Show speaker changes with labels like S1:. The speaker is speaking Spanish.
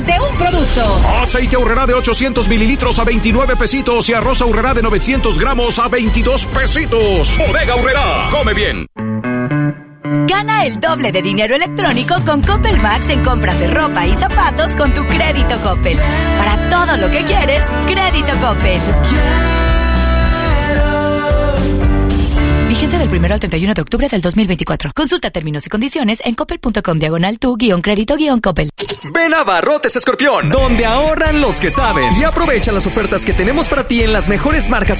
S1: de un producto.
S2: Aceite Aurrerá de 800 mililitros a 29 pesitos y arroz Aurrerá de 900 gramos a 22 pesitos. Bodega Aurrerá, come bien.
S1: Gana el doble de dinero electrónico con Coppel Max en compras de ropa y zapatos con tu crédito Coppel. Para todo lo que quieres, crédito Coppel. Vigencia del 1 al 31 de octubre del 2024. Consulta términos y condiciones en coppel.com/tu-crédito-coppel.
S3: Ven a Barrotes Escorpión, donde ahorran los que saben. Y aprovecha las ofertas que tenemos para ti en las mejores marcas